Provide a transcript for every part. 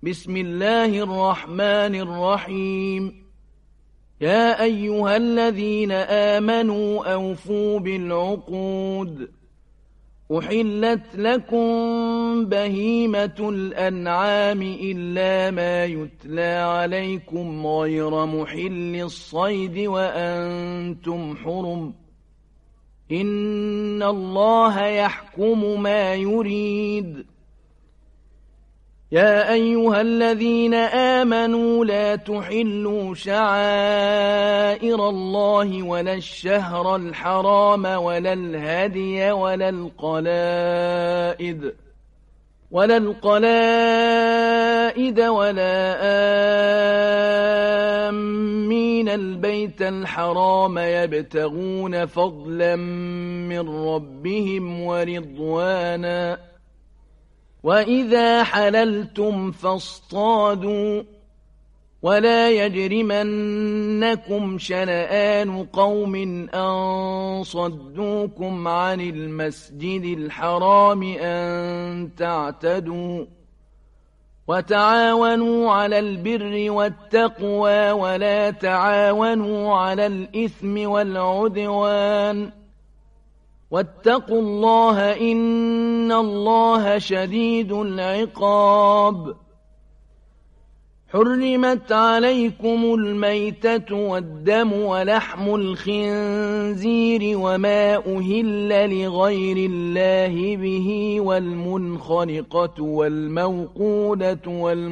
بسم الله الرحمن الرحيم. يا أيها الذين آمنوا أوفوا بالعقود. أحلت لكم بهيمة الأنعام إلا ما يتلى عليكم غير محل الصيد وأنتم حرم. إن الله يحكم ما يريد. يا أيها الذين آمنوا لا تحلوا شعائر الله ولا الشهر الحرام ولا الهدي ولا القلائد ولا آمين البيت الحرام يبتغون فضلا من ربهم ورضوانا. وإذا حللتم فاصطادوا ولا يجرمنكم شنآن قوم أن صدوكم عن المسجد الحرام أن تعتدوا. وتعاونوا على البر والتقوى ولا تعاونوا على الإثم والعدوان. واتقوا الله إن الله شديد العقاب. حرمت عليكم الميتة والدم ولحم الخنزير وما أهل لغير الله به والمنخنقة والموقودة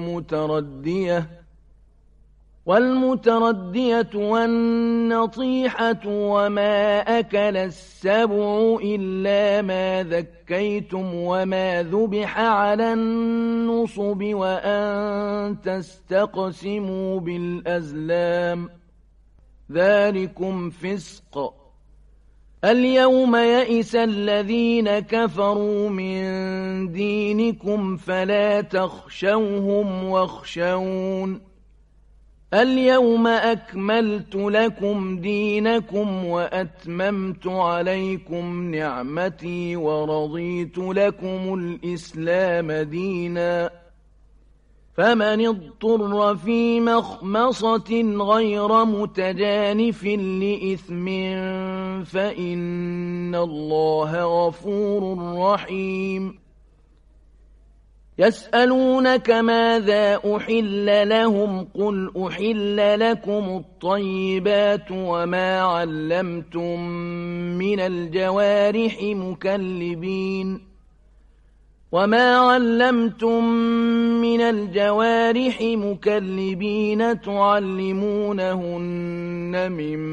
والمتردية والنطيحة وما أكل السبع إلا ما ذكيتم وما ذبح على النصب وأن تستقسموا بالأزلام ذلكم فسق. اليوم يئس الذين كفروا من دينكم فلا تخشوهم واخشون. اليوم أكملت لكم دينكم وأتممت عليكم نعمتي ورضيت لكم الإسلام دينا. فمن اضطر في مخمصة غير متجانف لإثم فإن الله غفور رحيم. يسألونك ماذا أحل لهم قل أحل لكم الطيبات وما علمتم من الجوارح مكلبين تعلمونهن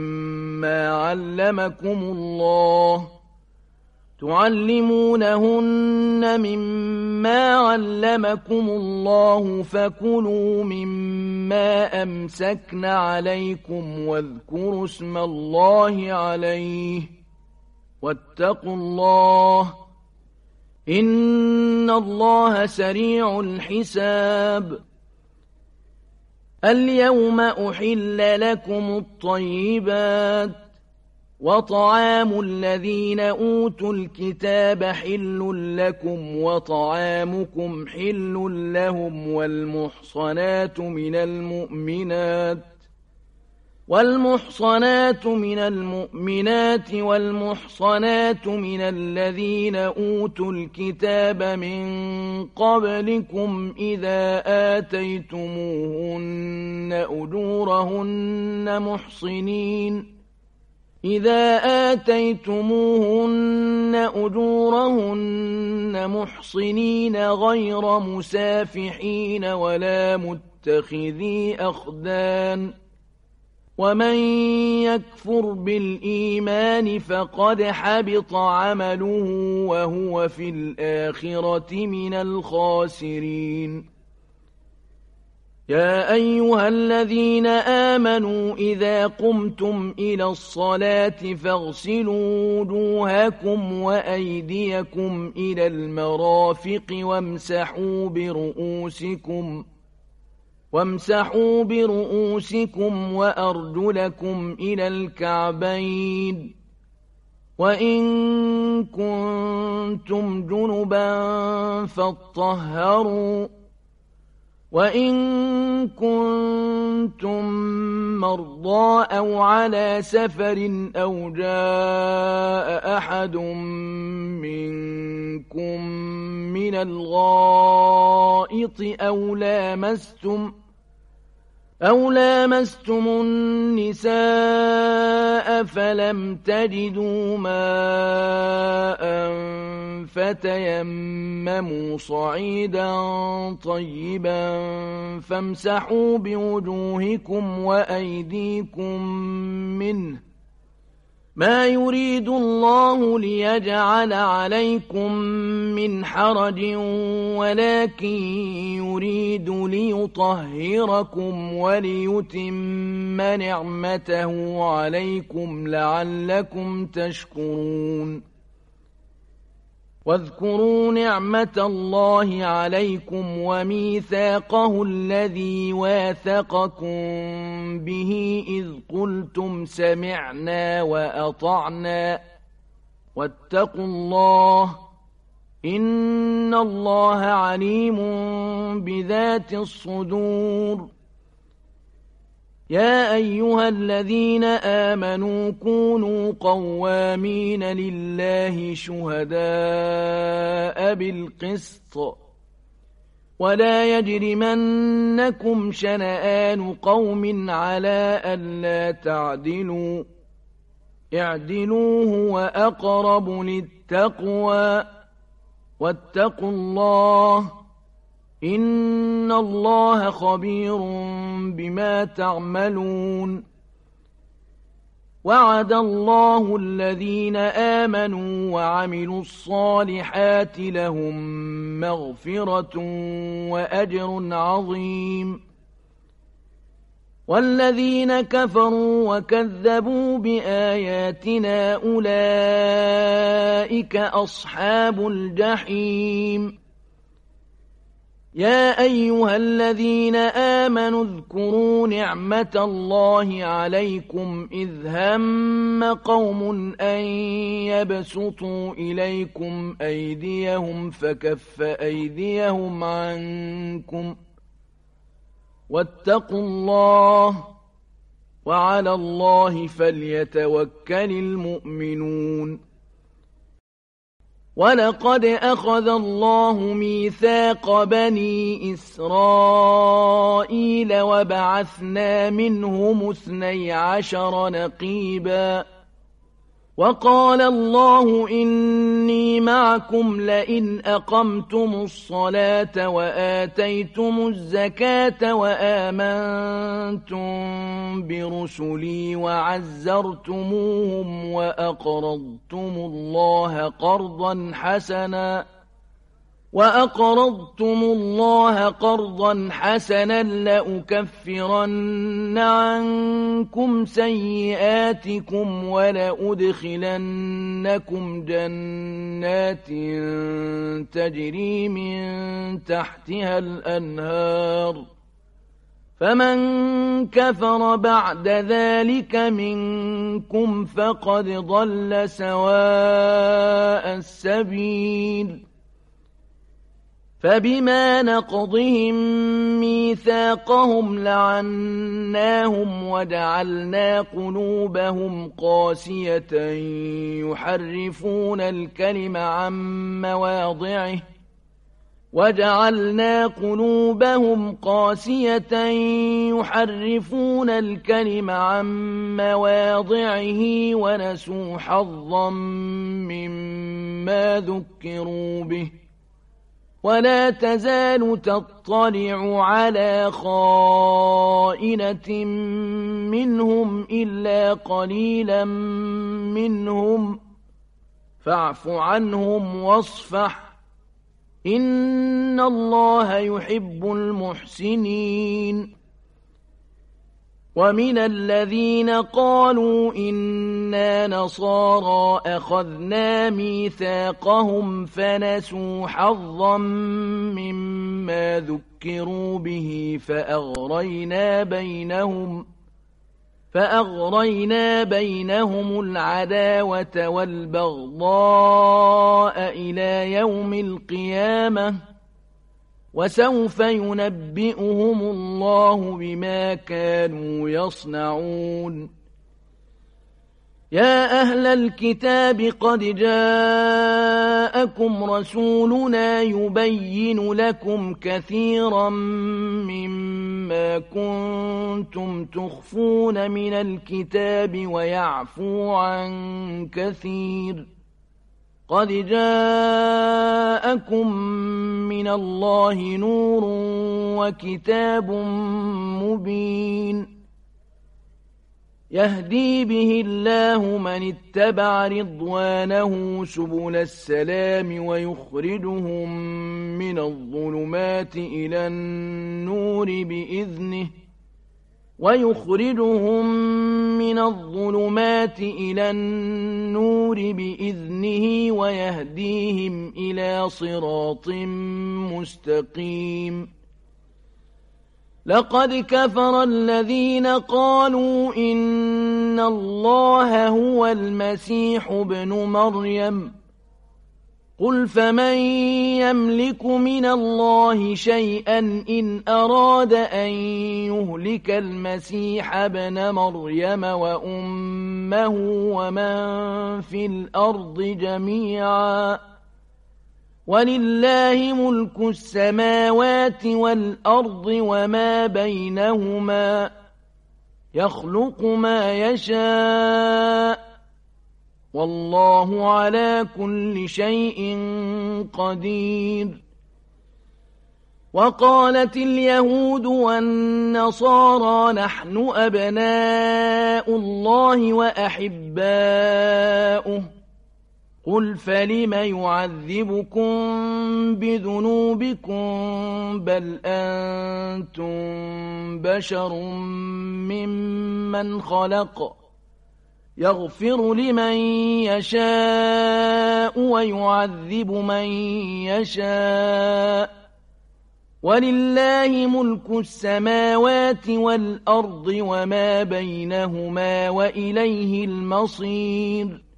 مما علمكم الله فكلوا مما أمسكن عليكم واذكروا اسم الله عليه واتقوا الله إن الله سريع الحساب. اليوم أحل لكم الطيبات وطعام الذين أوتوا الكتاب حل لكم وطعامكم حل لهم والمحصنات من المؤمنات والمحصنات من الذين أوتوا الكتاب من قبلكم إذا آتيتموهن أجورهن محصنين غير مسافحين ولا متخذي أخدان. ومن يكفر بالإيمان فقد حبط عمله وهو في الآخرة من الخاسرين. يا أيها الذين آمنوا إذا قمتم إلى الصلاة فاغسلوا وجوهكم وأيديكم إلى المرافق وامسحوا برؤوسكم وأرجلكم إلى الكعبين وإن كنتم جنبا فاطهروا وإن كنتم مرضى أو على سفر أو جاء أحد منكم من الغائط أو لامستم النساء فلم تجدوا ماء فتيمموا صعيدا طيبا فامسحوا بوجوهكم وأيديكم منه ما يريد الله ليجعل عليكم من حرج ولكن يريد ليطهركم وليتم نعمته عليكم لعلكم تشكرون واذكروا نعمة الله عليكم وميثاقه الذي واثقكم به إذ قلتم سمعنا وأطعنا واتقوا الله إن الله عليم بذات الصدور يا أيها الذين آمنوا كونوا قوامين لله شهداء بالقسط ولا يجرمنكم شنآن قوم على ألا تعدلوا اعدلوا هو أقرب للتقوى واتقوا الله إن الله خبير بما تعملون وعد الله الذين آمنوا وعملوا الصالحات لهم مغفرة وأجر عظيم والذين كفروا وكذبوا بآياتنا أولئك أصحاب الجحيم يا أيها الذين آمنوا اذكروا نعمة الله عليكم إذ هم قوم أن يبسطوا إليكم أيديهم فكف أيديهم عنكم واتقوا الله وعلى الله فليتوكل المؤمنون ولقد أخذ الله ميثاق بني إسرائيل وبعثنا منهم 12 نقيبا وقال الله إني معكم لئن أقمتم الصلاة وآتيتم الزكاة وآمنتم برسلي وعزرتموهم وأقرضتم الله قرضا حسنا لأكفرن عنكم سيئاتكم ولأدخلنكم جنات تجري من تحتها الأنهار فمن كفر بعد ذلك منكم فقد ضل سواء السبيل فبما نقضهم ميثاقهم لعناهم وجعلنا قلوبهم قاسية يحرفون الكلم عن مواضعه ونسوا حظا مما ذكروا به ولا تزال تطلع على خائنة منهم إلا قليلا منهم فاعف عنهم واصفح إن الله يحب المحسنين ومن الذين قالوا إنا نصارى أخذنا ميثاقهم فنسوا حظا مما ذكروا به فأغرينا بينهم العداوة والبغضاء إلى يوم القيامة وسوف ينبئهم الله بما كانوا يصنعون يا أهل الكتاب قد جاءكم رسولنا يبين لكم كثيرا مما كنتم تخفون من الكتاب ويعفو عن كثير قد جاءكم من الله نور وكتاب مبين يهدي به الله من اتبع رضوانه سبل السلام ويخرجهم من الظلمات إلى النور بإذنه ويهديهم إلى صراط مستقيم لقد كفر الذين قالوا إن الله هو المسيح ابن مريم قل فمن يملك من الله شيئا إن أراد أن يهلك المسيح ابن مريم وأمه ومن في الأرض جميعا ولله ملك السماوات والأرض وما بينهما يخلق ما يشاء والله على كل شيء قدير وقالت اليهود والنصارى نحن أبناء الله وأحباؤه قل فلم يعذبكم بذنوبكم بل أنتم بشر ممن خلق يغفر لمن يشاء ويعذب من يشاء ولله ملك السماوات والأرض وما بينهما وإليه المصير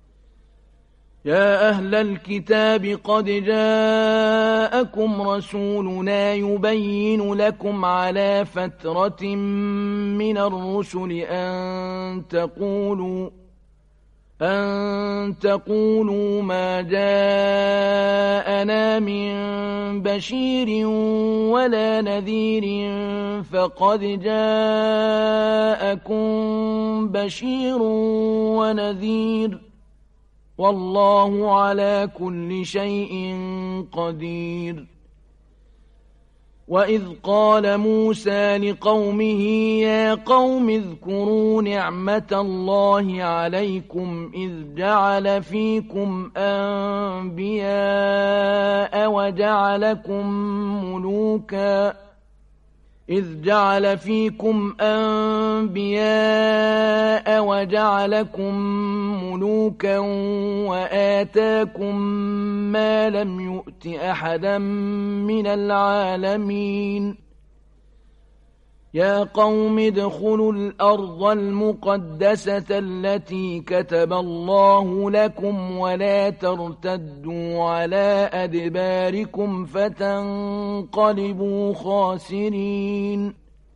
يا أهل الكتاب قد جاءكم رسولنا يبين لكم على فترة من الرسل أن تقولوا ما جاءنا من بشير ولا نذير فقد جاءكم بشير ونذير والله على كل شيء قدير وإذ قال موسى لقومه يا قوم اذكروا نعمة الله عليكم إذ جعل فيكم أنبياء وجعلكم ملوكا وآتاكم ما لم يؤت أحدا من العالمين يا قوم ادخلوا الأرض المقدسة التي كتب الله لكم ولا ترتدوا على أدباركم فتنقلبوا خاسرين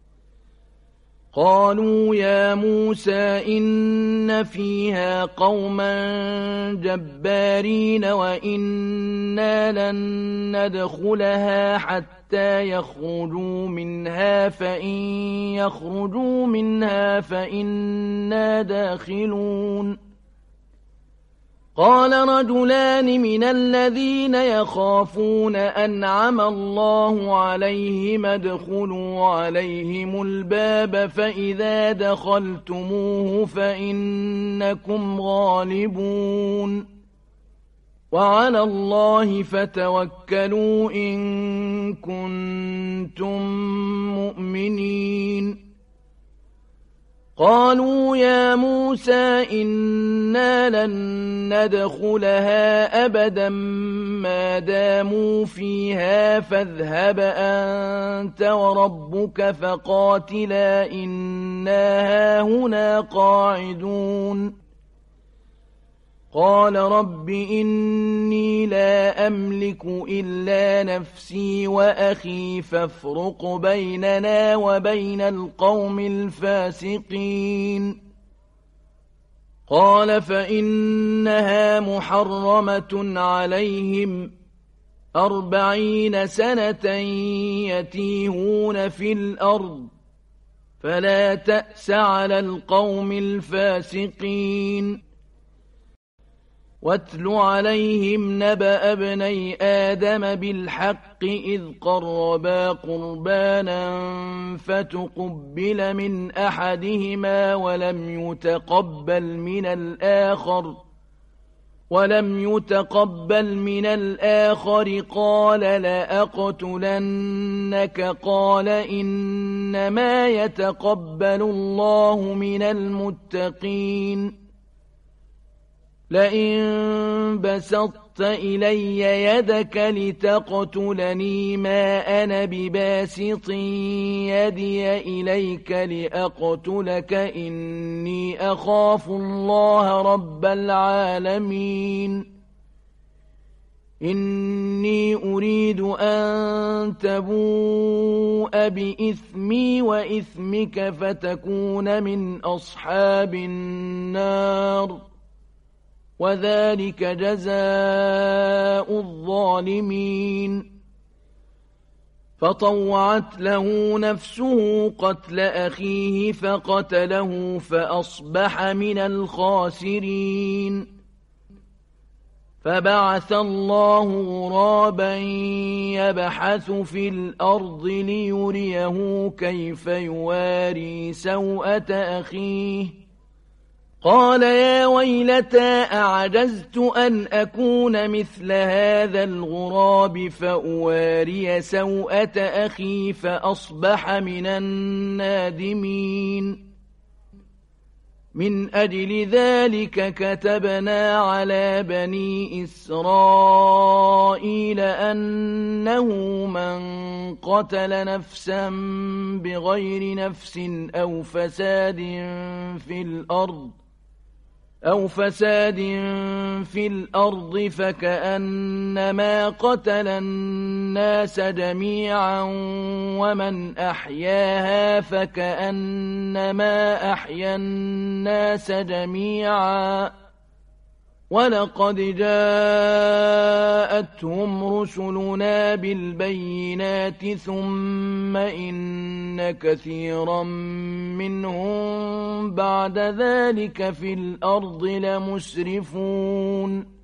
قالوا يا موسى إن فيها قوما جبارين وإنا لن ندخلها حتى يخرجوا منها فإن يخرجوا منها فإنا داخلون قال رجلان من الذين يخافون أنعم الله عليهم ادخلوا عليهم الباب فإذا دخلتموه فإنكم غالبون وعلى الله فتوكلوا إن كنتم مؤمنين قالوا يا موسى إنا لن ندخلها أبدا ما داموا فيها فاذهب أنت وربك فقاتلا إنا هاهنا قاعدون قال رب إني لا أملك إلا نفسي وأخي فافرق بيننا وبين القوم الفاسقين قال فإنها محرمة عليهم 40 سنة يتيهون في الأرض فلا تأس على القوم الفاسقين واتل عليهم نبأ ابني آدم بالحق إذ قربا قربانا فتقبل من أحدهما ولم يتقبل من الآخر قال لأقتلنك قال إنما يتقبل الله من المتقين لئن بسطت إلي يدك لتقتلني ما أنا بباسط يدي إليك لأقتلك إني أخاف الله رب العالمين إني أريد أن تبوء بإثمي وإثمك فتكون من أصحاب النار وذلك جزاء الظالمين فطوعت له نفسه قتل أخيه فقتله فأصبح من الخاسرين فبعث الله غرابا يبحث في الأرض ليريه كيف يواري سوءة أخيه قال يا ويلتى أعجزت أن أكون مثل هذا الغراب فأواري سوءة أخي فأصبح من النادمين من أجل ذلك كتبنا على بني إسرائيل أنه من قتل نفسا بغير نفس أو فساد في الأرض فكأنما قتل الناس جميعا ومن أحياها فكأنما أحيا الناس جميعا ولقد جاءتهم رسلنا بالبينات ثم إن كثيرا منهم بعد ذلك في الأرض لمسرفون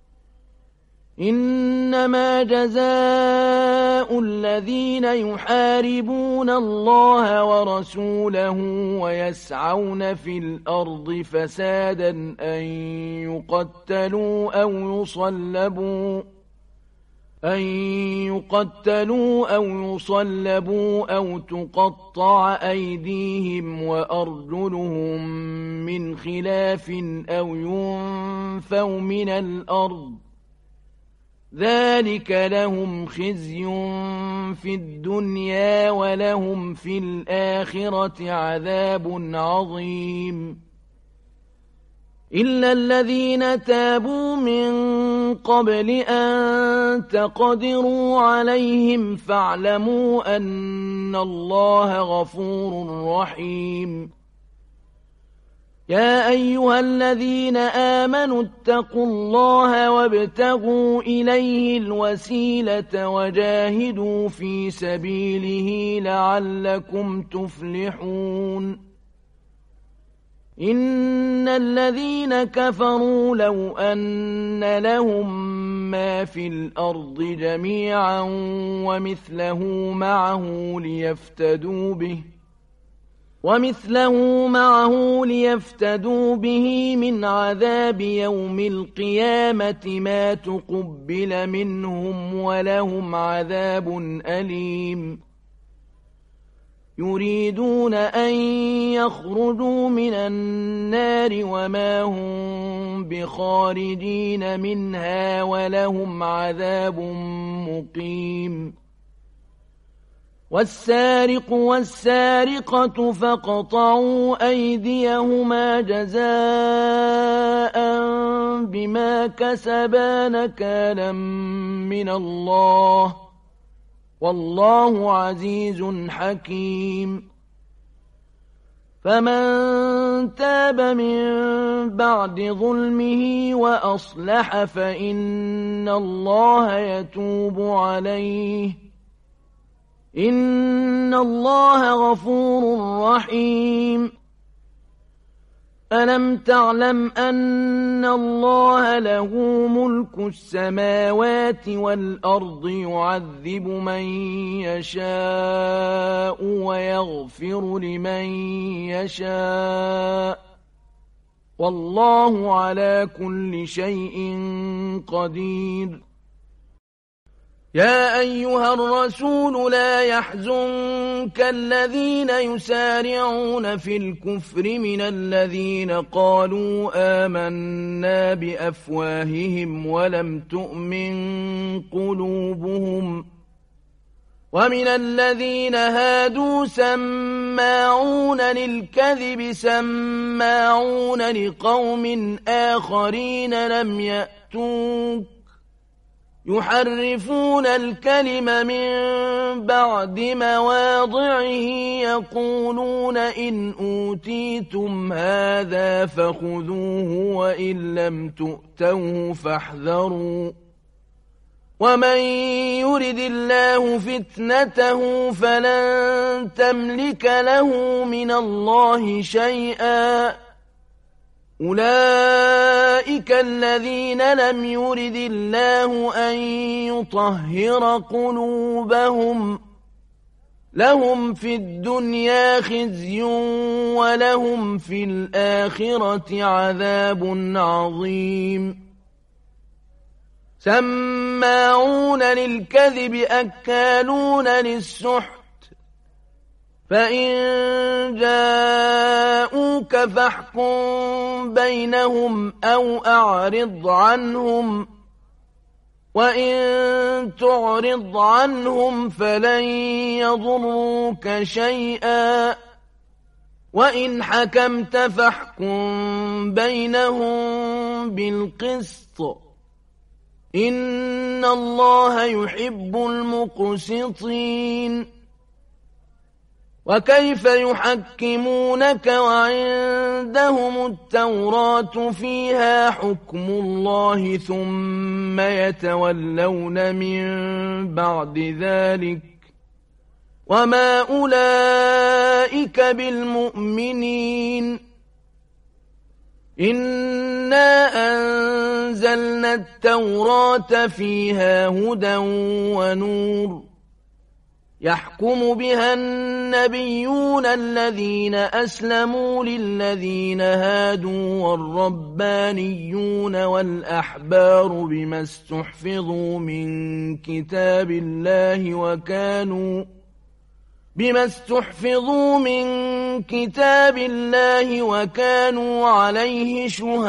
إنما جزاء الذين يحاربون الله ورسوله ويسعون في الأرض فسادا أن يقتلوا أو يصلبوا أو تقطع أيديهم وأرجلهم من خلاف أو ينفوا من الأرض ذلك لهم خزي في الدنيا ولهم في الآخرة عذاب عظيم إلا الذين تابوا من قبل أن تقدروا عليهم فاعلموا أن الله غفور رحيم يا أيها الذين آمنوا اتقوا الله وابتغوا إليه الوسيلة وجاهدوا في سبيله لعلكم تفلحون إن الذين كفروا لو أن لهم ما في الأرض جميعا ومثله معه ليفتدوا به من عذاب يوم القيامة ما تقبل منهم ولهم عذاب أليم يريدون أن يخرجوا من النار وما هم بخارجين منها ولهم عذاب مقيم والسارق والسارقة فاقطعوا أيديهما جزاء بما كسبا نكالا من الله والله عزيز حكيم فمن تاب من بعد ظلمه وأصلح فإن الله يتوب عليه إن الله غفور رحيم ألم تعلم أن الله له ملك السماوات والأرض يعذب من يشاء ويغفر لمن يشاء والله على كل شيء قدير يا أيها الرسول لا يحزنك الذين يسارعون في الكفر من الذين قالوا آمنا بأفواههم ولم تؤمن قلوبهم ومن الذين هادوا سماعون للكذب سماعون لقوم آخرين لم يأتوك يحرفون الكلم من بعد مواضعه يقولون إن أوتيتم هذا فخذوه وإن لم تؤتوه فاحذروا ومن يرد الله فتنته فلن تملك له من الله شيئا أولئك الذين لم يرد الله أن يطهر قلوبهم لهم في الدنيا خزي ولهم في الآخرة عذاب عظيم سماعون للكذب أكالون للسحت فإن جاءوك فاحكم بينهم أو أعرض عنهم وإن تعرض عنهم فلن يضروك شيئا وإن حكمت فاحكم بينهم بالقسط إن الله يحب المقسطين وكيف يحكمونك وعندهم التوراة فيها حكم الله ثم يتولون من بعد ذلك وما أولئك بالمؤمنين إنا أنزلنا التوراة فيها هدى ونور يحكم بها النبيون الذين أسلموا للذين هادوا والربانيون والأحبار بما استحفظوا من كتاب الله وكانوا عليه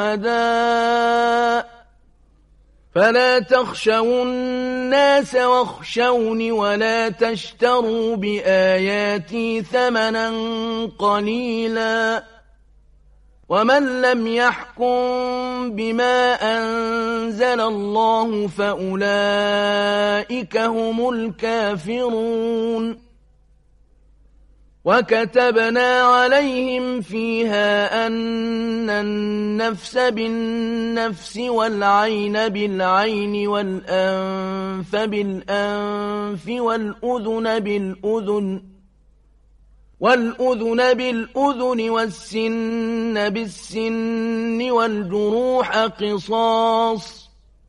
شهداء فلا تخشوا الناس واخشوني ولا تشتروا بآياتي ثمنا قليلا ومن لم يحكم بما أنزل الله فأولئك هم الكافرون وكتبنا عليهم فيها أن النفس بالنفس والعين بالعين والأنف بالأنف والأذن بالأذن والسن بالسن والجروح قصاص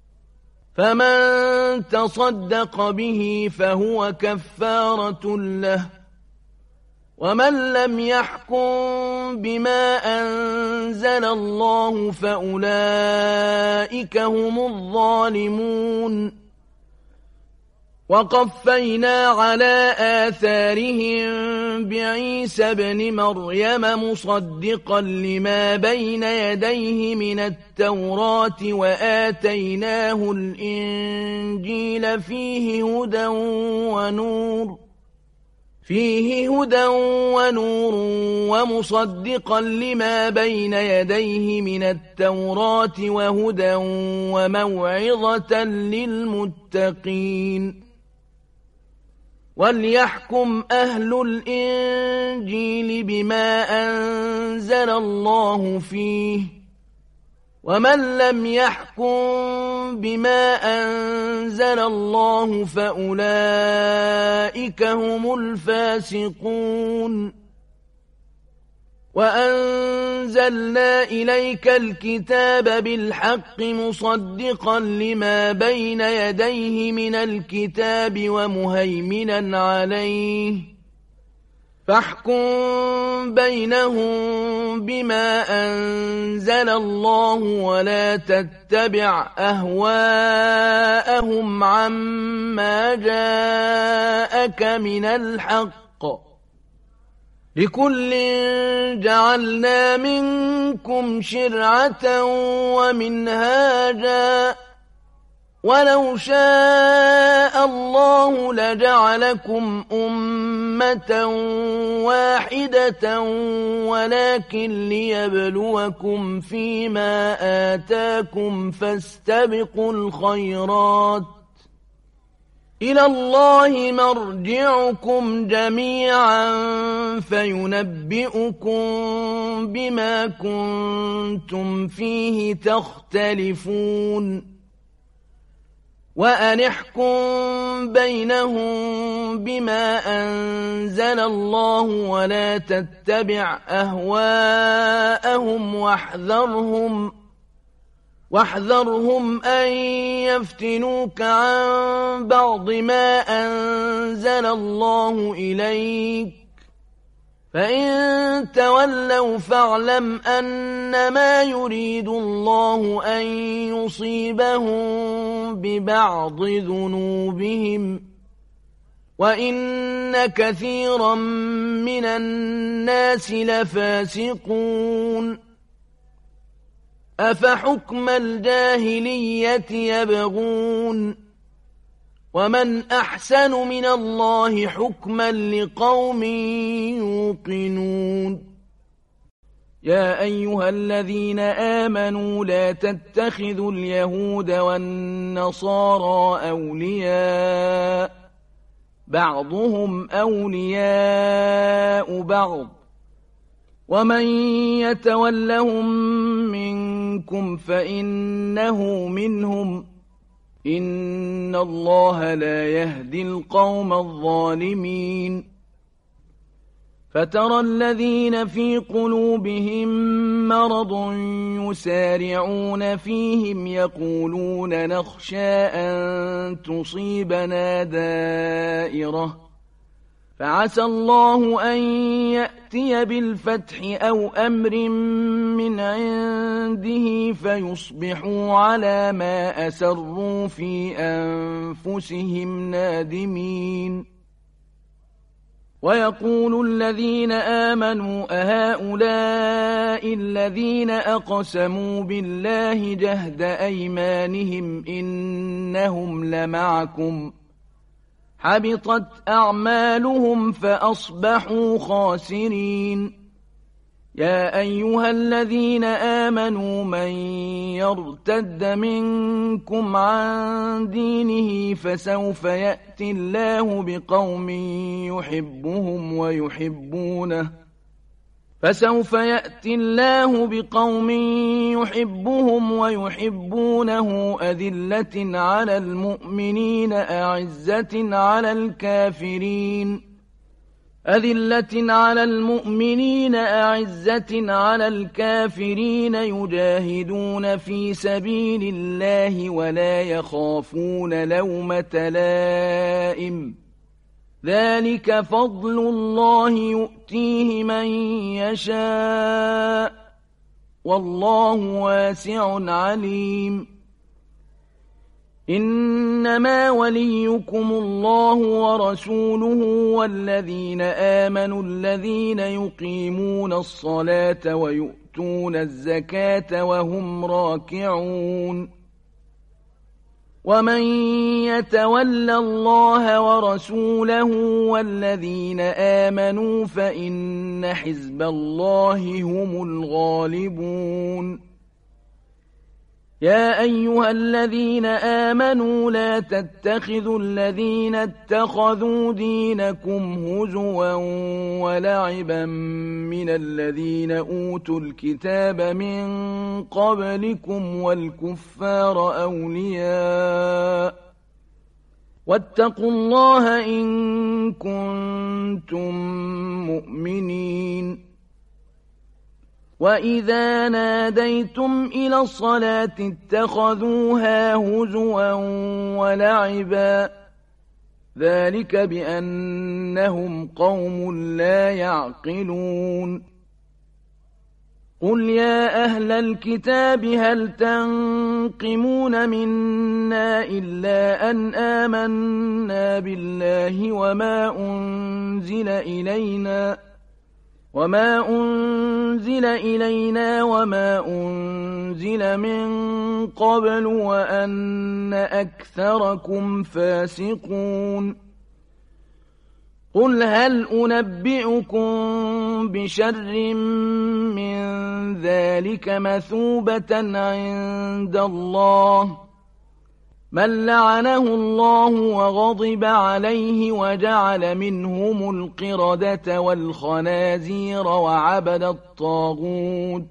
فمن تصدق به فهو كفارة له ومن لم يحكم بما أنزل الله فأولئك هم الظالمون وقفينا على آثارهم بعيسى ابن مريم مصدقا لما بين يديه من التوراة وآتيناه الإنجيل فيه هدى ونور فيه هدى ونور ومصدقا لما بين يديه من التوراة وهدى وموعظة للمتقين وليحكم أهل الإنجيل بما أنزل الله فيه ومن لم يحكم بما أنزل الله فأولئك هم الفاسقون وأنزلنا إليك الكتاب بالحق مصدقا لما بين يديه من الكتاب ومهيمنا عليه فاحكم بينهم بما أنزل الله ولا تتبع أهواءهم عما جاءك من الحق لكل جعلنا منكم شرعة ومنهاجا ولو شاء الله لجعلكم أمة واحدة ولكن ليبلوكم فيما آتاكم فاستبقوا الخيرات إلى الله مرجعكم جميعا فينبئكم بما كنتم فيه تختلفون وأن احكم بينهم بما أنزل الله ولا تتبع أهواءهم واحذرهم أن يفتنوك عن بعض ما أنزل الله إليك فإن تولوا فاعلم أنما يريد الله أن يصيبهم ببعض ذنوبهم وإن كثيرا من الناس لفاسقون أفحكم الجاهلية يبغون ومن أحسن من الله حكما لقوم يوقنون يا أيها الذين آمنوا لا تتخذوا اليهود والنصارى أولياء بعضهم أولياء بعض ومن يتولهم منكم فإنه منهم إن الله لا يهدي القوم الظالمين فترى الذين في قلوبهم مرض يسارعون فيهم يقولون نخشى أن تصيبنا دائرة فعسى الله أن يأتي بالفتح أو أمر من عنده فيصبحوا على ما أسروا في أنفسهم نادمين ويقول الذين آمنوا أهؤلاء الذين أقسموا بالله جهد أيمانهم إنهم لمعكم حبطت أعمالهم فأصبحوا خاسرين يا أيها الذين آمنوا من يرتد منكم عن دينه فسوف يأتي الله بقوم يحبهم ويحبونه أذلة على المؤمنين أعزة على الكافرين يجاهدون في سبيل الله ولا يخافون لومة لائم ذلك فضل الله يؤتيه من يشاء والله واسع عليم إنما وليكم الله ورسوله والذين آمنوا الذين يقيمون الصلاة ويؤتون الزكاة وهم راكعون ومن يتول الله ورسوله والذين آمنوا فإن حزب الله هم الغالبون يا أيها الذين آمنوا لا تتخذوا الذين اتخذوا دينكم هزوا ولعبا من الذين أوتوا الكتاب من قبلكم والكفار أولياء واتقوا الله إن كنتم مؤمنين وإذا ناديتم إلى الصلاة اتخذوها هزوا ولعبا ذلك بأنهم قوم لا يعقلون قل يا أهل الكتاب هل تنقمون منا إلا أن آمنا بالله وما أنزل إلينا وما أنزل من قبل وأن أكثركم فاسقون قل هل أنبئكم بشر من ذلك مثوبة عند الله من لعنه الله وغضب عليه وجعل منهم القردة والخنازير وعبد الطاغوت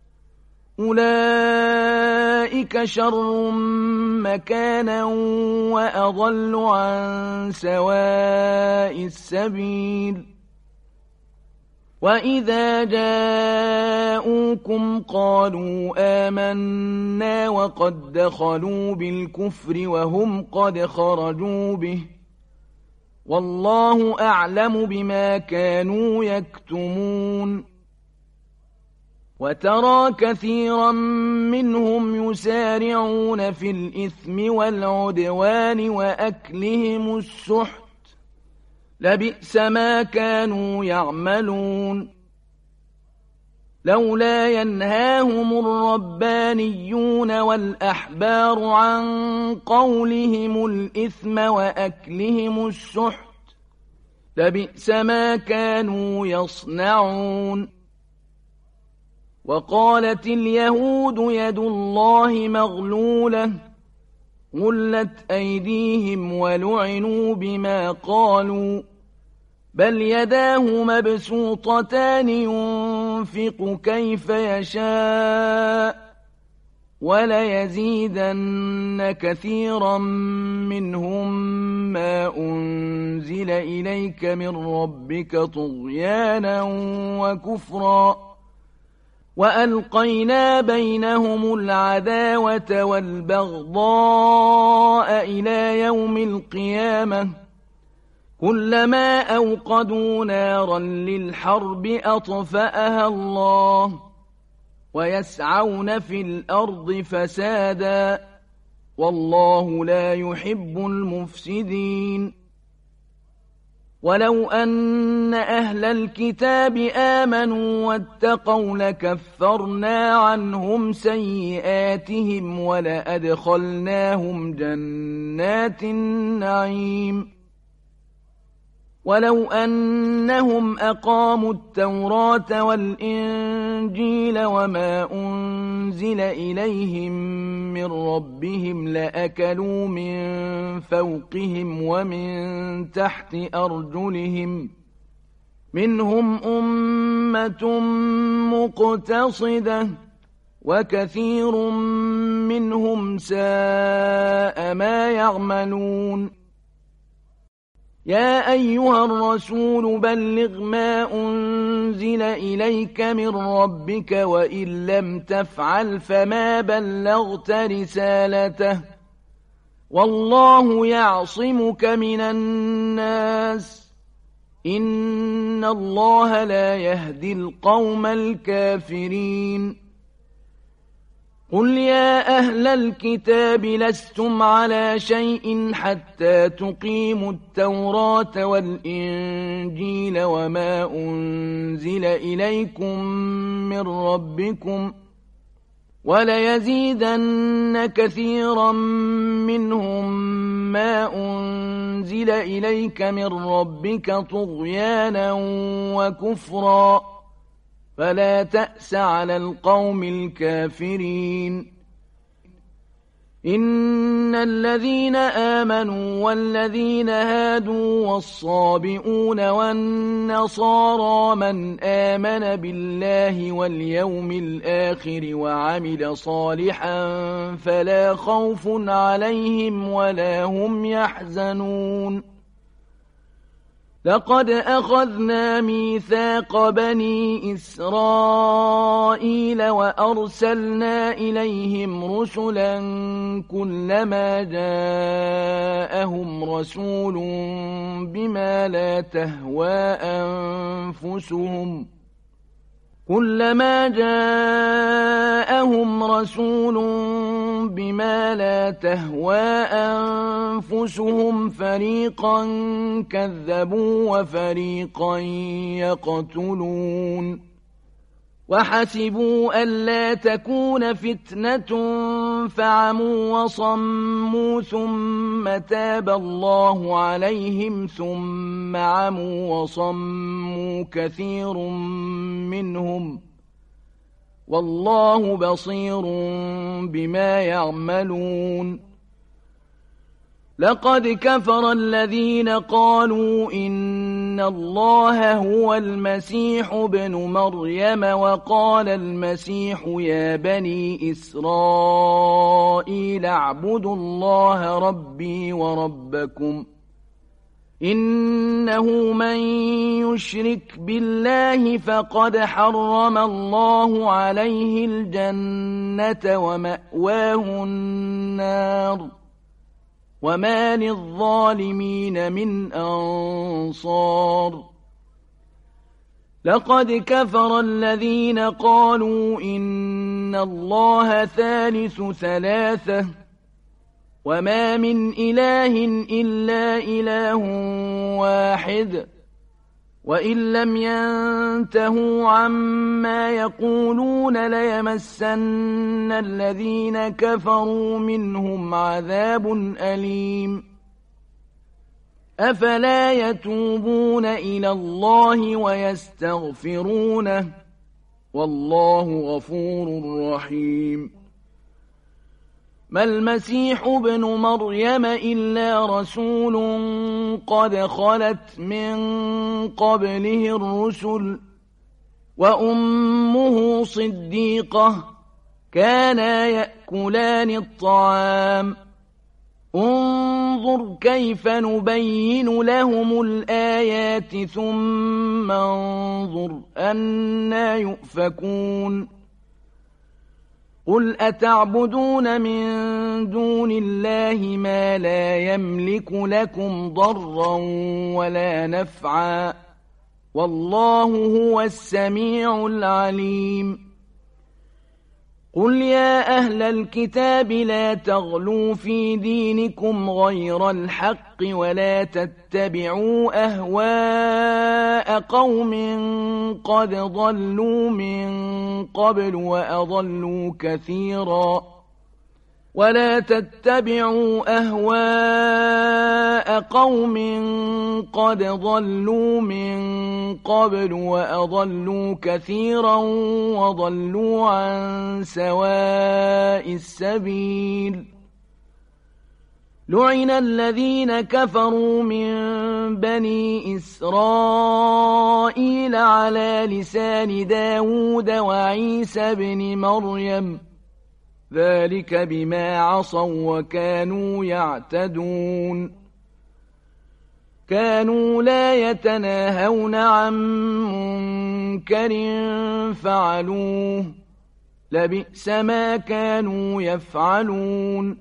أولئك شر مكانا وأضل عن سواء السبيل وإذا جاءوكم قالوا آمنا وقد دخلوا بالكفر وهم قد خرجوا به والله أعلم بما كانوا يكتمون وترى كثيرا منهم يسارعون في الإثم والعدوان وأكلهم السحت لبئس ما كانوا يعملون لولا ينهاهم الربانيون والأحبار عن قولهم الإثم وأكلهم السحت لبئس ما كانوا يصنعون وقالت اليهود يد الله مغلولة غلت أيديهم ولعنوا بما قالوا بل يداه مبسوطتان ينفق كيف يشاء وليزيدن كثيرا منهم ما أنزل إليك من ربك طغيانا وكفرا وألقينا بينهم العداوة والبغضاء إلى يوم القيامة كلما أوقدوا نارا للحرب أطفأها الله ويسعون في الأرض فسادا والله لا يحب المفسدين ولو أن أهل الكتاب آمنوا واتقوا لكفرنا عنهم سيئاتهم ولأدخلناهم جنات النعيم ولو أنهم أقاموا التوراة والإنجيل وما أنزل إليهم من ربهم لأكلوا من فوقهم ومن تحت أرجلهم منهم أمة مقتصدة وكثير منهم ساء ما يعملون يا أيها الرسول بلغ ما أنزل إليك من ربك وإن لم تفعل فما بلغت رسالته والله يعصمك من الناس إن الله لا يهدي القوم الكافرين قل يا أهل الكتاب لستم على شيء حتى تقيموا التوراة والإنجيل وما أنزل إليكم من ربكم وليزيدن كثيرا منهم ما أنزل إليك من ربك طغيانا وكفرا فلا تأس على القوم الكافرين إن الذين آمنوا والذين هادوا والصابئون والنصارى من آمن بالله واليوم الآخر وعمل صالحا فلا خوف عليهم ولا هم يحزنون لقد أخذنا ميثاق بني إسرائيل وأرسلنا إليهم رسلا كلما جاءهم رسول بما لا تهوى أنفسهم فريقا كذبوا وفريقا يقتلون وحسبوا ألا تكون فتنة فعموا وصموا ثم تاب الله عليهم ثم عموا وصموا كثير منهم والله بصير بما يعملون لقد كفر الذين قالوا إن الله هو المسيح ابن مريم وقال المسيح يا بني إسرائيل اعبدوا الله ربي وربكم إنه من يشرك بالله فقد حرم الله عليه الجنة ومأواه النار وما للظالمين من أنصار لقد كفر الذين قالوا إن الله ثالث ثلاثة وما من إله إلا إله واحد وإن لم ينتهوا عما يقولون ليمسن الذين كفروا منهم عذاب أليم أفلا يتوبون إلى الله ويستغفرونه والله غفور رحيم ما المسيح ابن مريم إلا رسول قد خلت من قبله الرسل وأمه صديقة كانا يأكلان الطعام انظر كيف نبين لهم الآيات ثم انظر أنى يؤفكون قل أتعبدون من دون الله ما لا يملك لكم ضرا ولا نفعا والله هو السميع العليم قل يا أهل الكتاب لا تغلوا في دينكم غير الحق ولا تتبعوا أهواء قوم قد ضلوا من قبل وأضلوا كثيرا ولا تتبعوا أهواء قوم قد ضلوا من قبل وأضلوا كثيرا وضلوا عن سواء السبيل لعن الذين كفروا من بني إسرائيل على لسان داود وعيسى بن مريم ذلك بما عصوا وكانوا يعتدون كانوا لا يتناهون عن منكر فعلوه لبئس ما كانوا يفعلون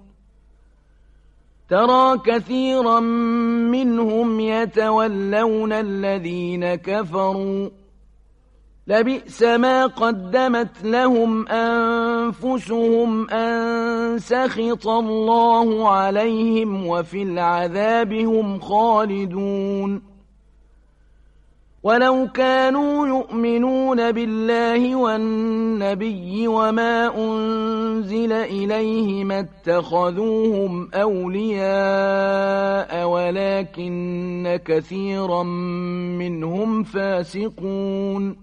ترى كثيرا منهم يتولون الذين كفروا لبئس ما قدمت لهم أنفسهم أن سخط الله عليهم وفي العذاب هم خالدون ولو كانوا يؤمنون بالله والنبي وما أنزل إليه ما اتخذوهم أولياء ولكن كثيرا منهم فاسقون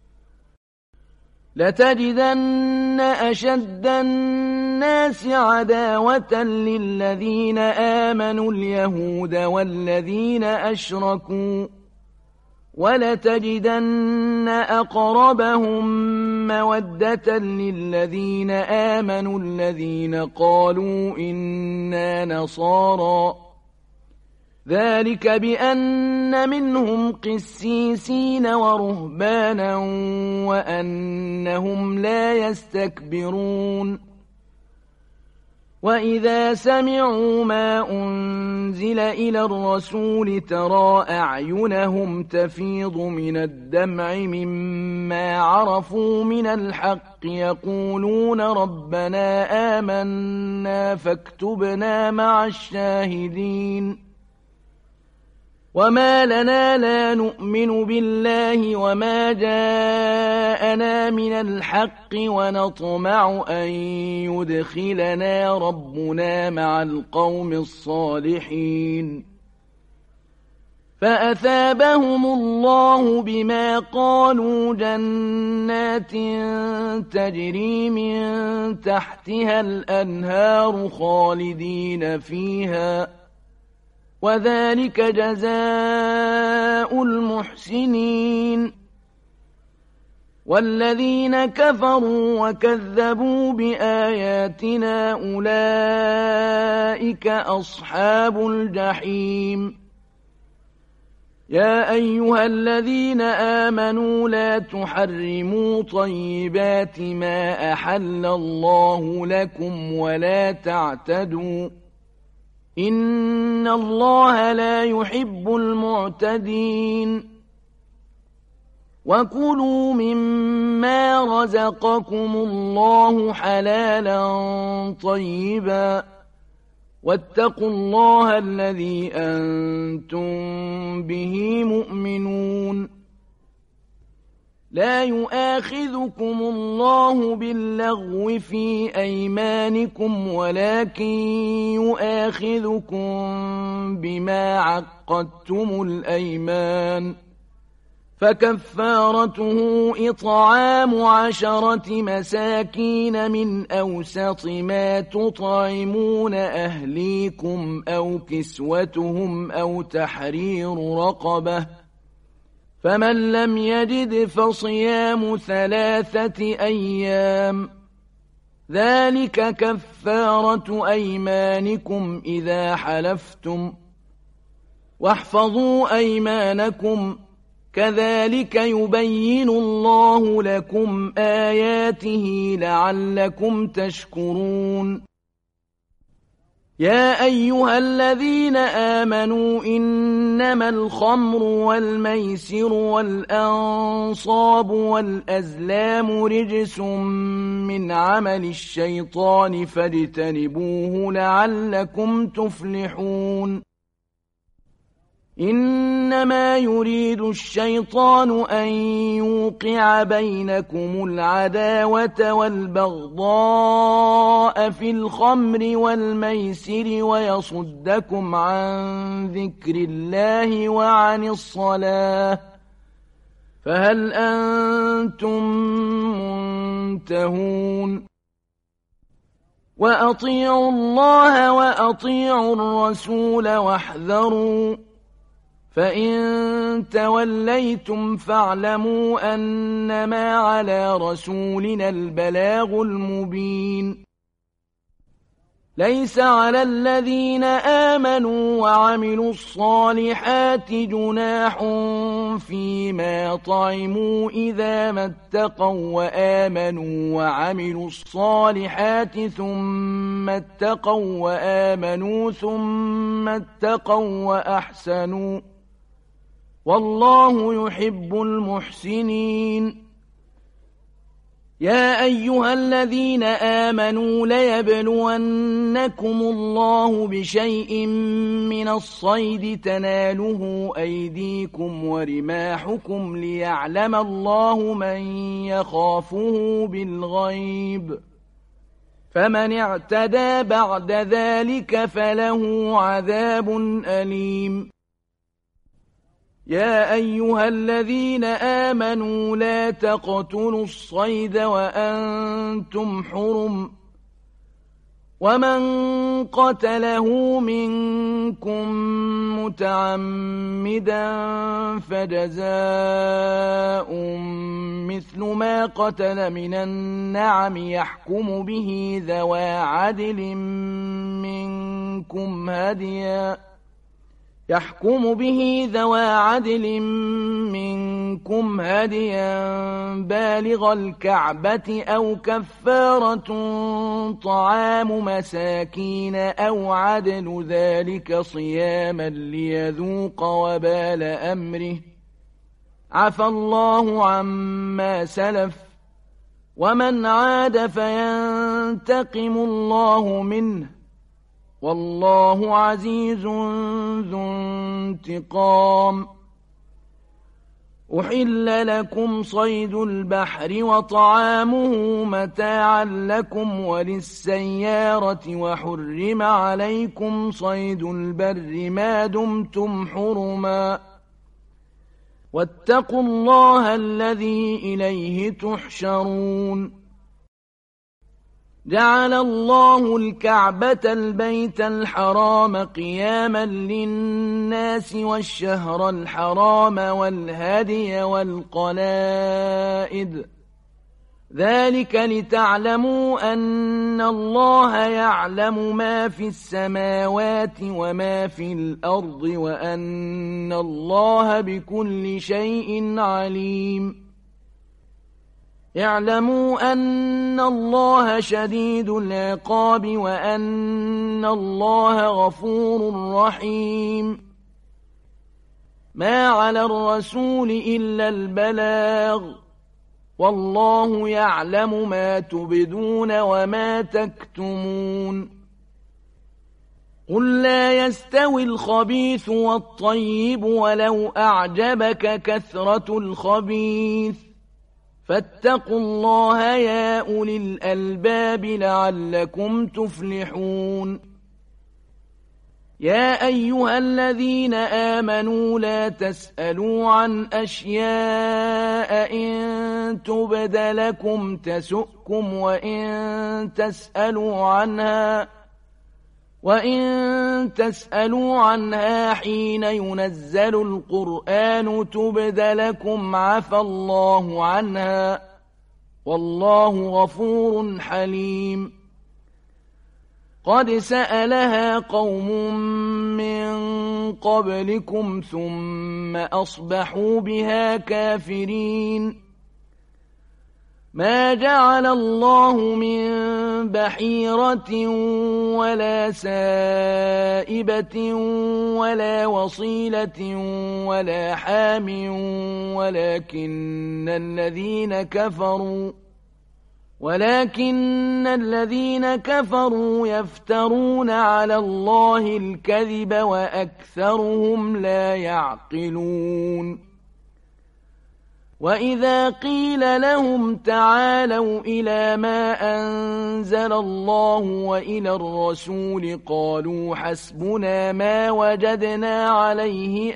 لتجدن أشد الناس عداوة للذين آمنوا اليهود والذين أشركوا ولتجدن أقربهم مودة للذين آمنوا الذين قالوا إنا نصارى ذلك بأن منهم قسيسين ورهبانا وأنهم لا يستكبرون وإذا سمعوا ما أنزل إلى الرسول ترى أعينهم تفيض من الدمع مما عرفوا من الحق يقولون ربنا آمنا فاكتبنا مع الشاهدين وما لنا لا نؤمن بالله وما جاءنا من الحق ونطمع أن يدخلنا ربنا مع القوم الصالحين فأثابهم الله بما قالوا جنات تجري من تحتها الأنهار خالدين فيها وذلك جزاء المحسنين والذين كفروا وكذبوا بآياتنا أولئك أصحاب الجحيم يا أيها الذين آمنوا لا تحرموا طيبات ما أحل الله لكم ولا تعتدوا إن الله لا يحب المعتدين وكلوا مما رزقكم الله حلالا طيبا واتقوا الله الذي أنتم به مؤمنون لا يؤاخذكم الله باللغو في أيمانكم ولكن يؤاخذكم بما عقدتم الأيمان فكفارته إطعام 10 مساكين من أوسط ما تطعمون أهليكم أو كسوتهم أو تحرير رقبة فمن لم يجد فصيام 3 أيام ذلك كفارة أيمانكم إذا حلفتم واحفظوا أيمانكم كذلك يبين الله لكم آياته لعلكم تشكرون يا أيها الذين آمنوا إنما الخمر والميسر والأنصاب والأزلام رجس من عمل الشيطان فاجتنبوه لعلكم تفلحون إنما يريد الشيطان أن يوقع بينكم العداوة والبغضاء في الخمر والميسر ويصدكم عن ذكر الله وعن الصلاة فهل أنتم منتهون وأطيعوا الله وأطيعوا الرسول واحذروا فإن توليتم فاعلموا أنما على رسولنا البلاغ المبين ليس على الذين آمنوا وعملوا الصالحات جناح فيما طعموا إذا ما اتقوا وآمنوا وعملوا الصالحات ثم اتقوا وآمنوا ثم اتقوا وأحسنوا والله يحب المحسنين يا أيها الذين آمنوا ليبلونكم الله بشيء من الصيد تناله أيديكم ورماحكم ليعلم الله من يخافه بالغيب فمن اعتدى بعد ذلك فله عذاب أليم يا أيها الذين آمنوا لا تقتلوا الصيد وأنتم حرم ومن قتله منكم متعمدا فجزاء مثل ما قتل من النعم يحكم به ذوى عدل منكم هديا بالغ الكعبة أو كفارة طعام مساكين أو عدل ذلك صياما ليذوق وبال أمره عفى الله عما سلف ومن عاد فينتقم الله منه والله عزيز ذو انتقام أحل لكم صيد البحر وطعامه متاعا لكم وللسيارة وحرم عليكم صيد البر ما دمتم حرما واتقوا الله الذي إليه تحشرون جعل الله الكعبة البيت الحرام قياما للناس والشهر الحرام والهدي والقلائد ذلك لتعلموا أن الله يعلم ما في السماوات وما في الأرض وأن الله بكل شيء عليم اعلموا أن الله شديد العقاب وأن الله غفور رحيم ما على الرسول إلا البلاغ والله يعلم ما تبدون وما تكتمون قل لا يستوي الخبيث والطيب ولو أعجبك كثرة الخبيث فاتقوا الله يا أولي الألباب لعلكم تفلحون يا أيها الذين آمنوا لا تسألوا عن أشياء إن تبد لكم تسؤكم وإن تسألوا عنها حين ينزل القرآن تبد لكم عفى الله عنها والله غفور حليم قد سألها قوم من قبلكم ثم أصبحوا بها كافرين ما جعل الله من بحيرة ولا سائبة ولا وصيلة ولا حام ولكن الذين كفروا يفترون على الله الكذب وأكثرهم لا يعقلون وإذا قيل لهم تعالوا إلى ما أنزل الله وإلى الرسول قالوا حسبنا ما وجدنا عليه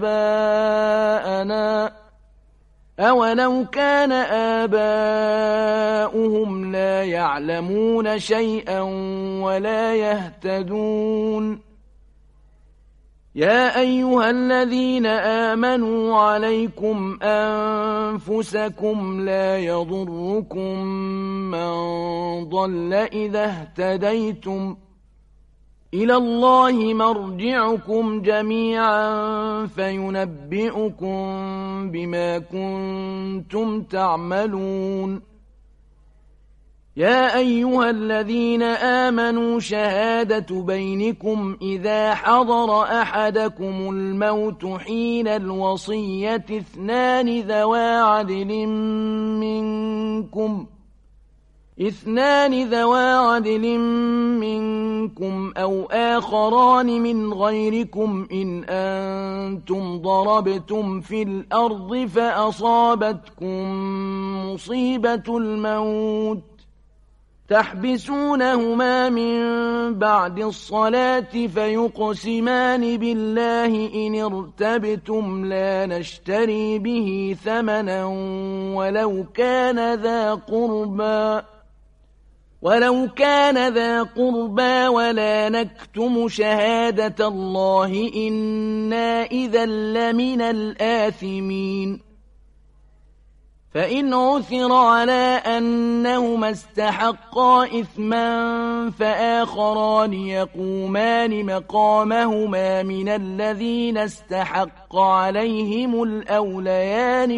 آباءنا أولو كان آباؤهم لا يعلمون شيئا ولا يهتدون يا أيها الذين آمنوا عليكم أنفسكم لا يضركم من ضل إذا اهتديتم إلى الله مرجعكم جميعا فينبئكم بما كنتم تعملون يا أيها الذين آمنوا شهادة بينكم إذا حضر أحدكم الموت حين الوصية اثنان ذوى عدل منكم اثنان ذوا عدل منكم أو آخران من غيركم إن أنتم ضربتم في الأرض فأصابتكم مصيبة الموت تحبسونهما من بعد الصلاة فيقسمان بالله إن ارتبتم لا نشتري به ثمنا ولو كان ذا قربى ولا نكتم شهادة الله إنا إذا لمن الآثمين فإن عثر على أنهما استحقا إثما فآخران يقومان مقامهما من الذين استحق عليهم الأوليان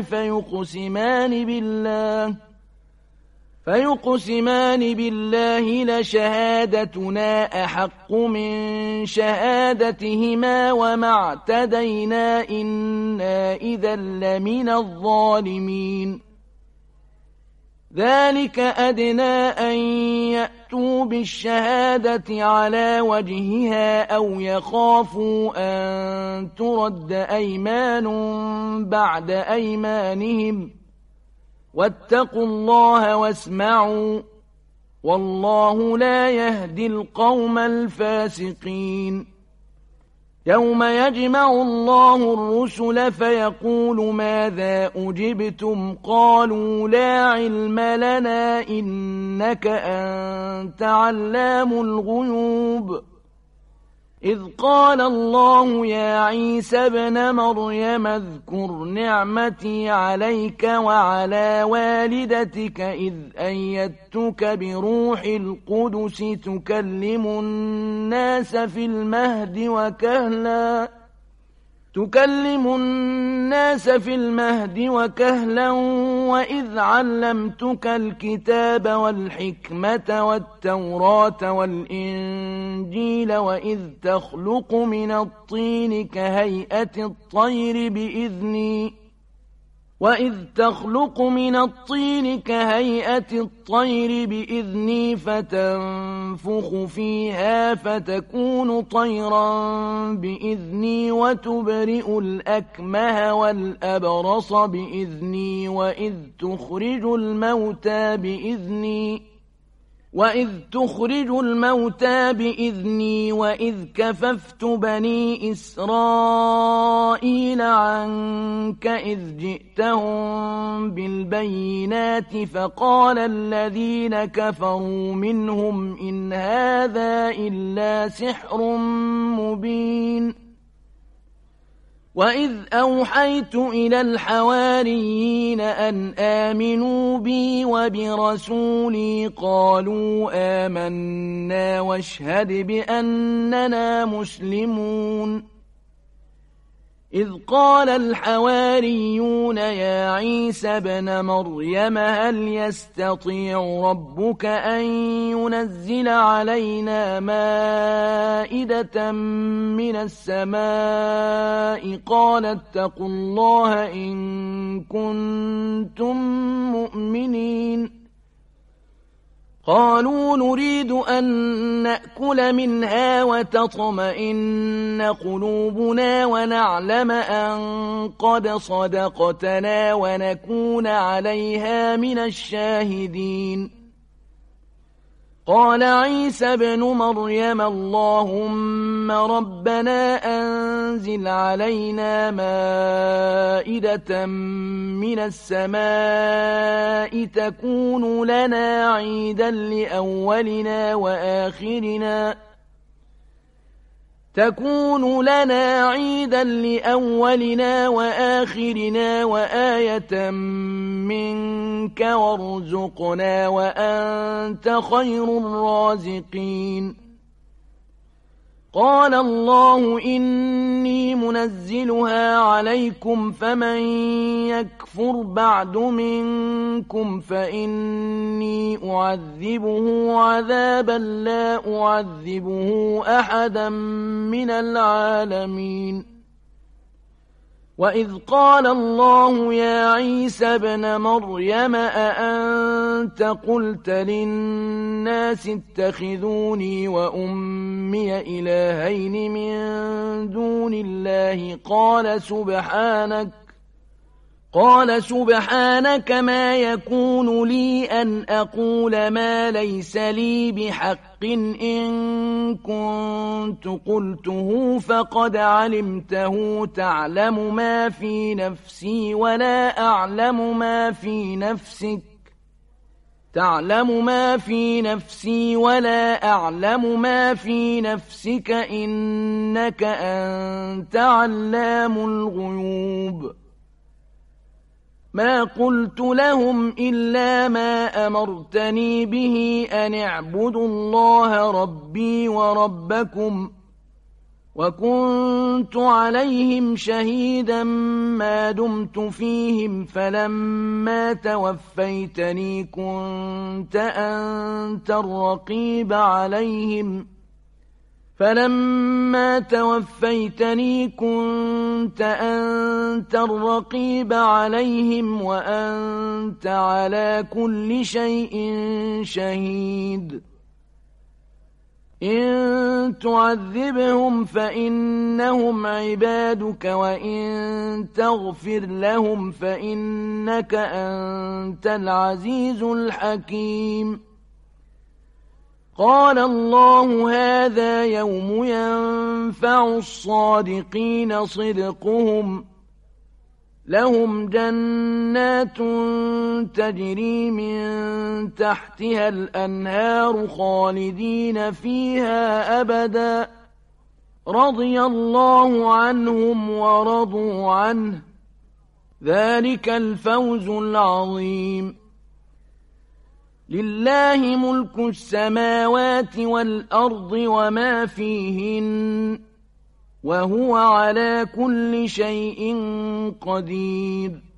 فيقسمان بالله لشهادتنا أحق من شهادتهما وما اعتدينا إنا إذا لمن الظالمين ذلك أدنى أن يأتوا بالشهادة على وجهها أو يخافوا أن ترد أيمان بعد أيمانهم واتقوا الله واسمعوا والله لا يهدي القوم الفاسقين يوم يجمع الله الرسل فيقول ماذا أجبتم قالوا لا علم لنا إنك أنت علام الغيوب إذ قال الله يا عيسى ابن مريم اذكر نعمتي عليك وعلى والدتك إذ أيدتك بروح القدس تكلم الناس في المهد وكهلا وإذ علمتك الكتاب والحكمة والتوراة والإنجيل وإذ تخلق من الطين كهيئة الطير بإذني فتنفخ فيها فتكون طيرا بإذني وتبرئ الأكمه والأبرص بإذني وإذ تخرج الموتى بإذني وإذ كففت بني إسرائيل عنك إذ جئتهم بالبينات فقال الذين كفروا منهم إن هذا إلا سحر مبين وإذ أوحيت إلى الحواريين أن آمنوا بي وبرسولي قالوا آمنا واشهد بأننا مسلمون إذ قال الحواريون يا عيسى ابن مريم هل يستطيع ربك أن ينزل علينا مائدة من السماء قال اتقوا الله إن كنتم مؤمنين قالوا نريد أن نأكل منها وتطمئن قلوبنا ونعلم أن قد صدقتنا ونكون عليها من الشاهدين قال عيسى ابن مريم اللهم ربنا أنزل علينا مائدة من السماء تكون لنا عيدا لأولنا وآخرنا وآية منك وارزقنا وأنت خير الرازقين قال الله إني منزلها عليكم فمن يكفر بعد منكم فإني أعذبه عذابا لا أعذبه أحدا من العالمين وإذ قال الله يا عيسى ابن مريم أأنت قلت للناس اتخذوني وأمي إلهين من دون الله قال سبحانك ما يكون لي أن أقول ما ليس لي بحق إن كنت قلته فقد علمته تعلم ما في نفسي ولا أعلم ما في نفسك ولا أعلم ما في نفسك إنك أنت علام الغيوب ما قلت لهم إلا ما أمرتني به أن اعبدوا الله ربي وربكم وكنت عليهم شهيدا ما دمت فيهم فلما توفيتني كنت أنت الرقيب عليهم وأنت على كل شيء شهيد إن تعذبهم فإنهم عبادك وإن تغفر لهم فإنك أنت العزيز الحكيم قال الله هذا يوم ينفع الصادقين صدقهم لهم جنات تجري من تحتها الأنهار خالدين فيها أبدا رضي الله عنهم ورضوا عنه ذلك الفوز العظيم لله ملك السماوات والأرض وما فيهن وهو على كل شيء قدير